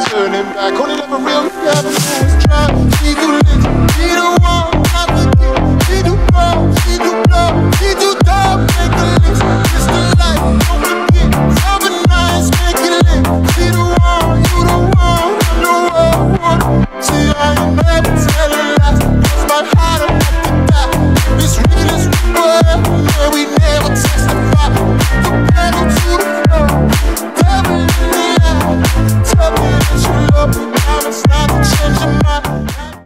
turning back. Only love a real devil who's trying to be too lit.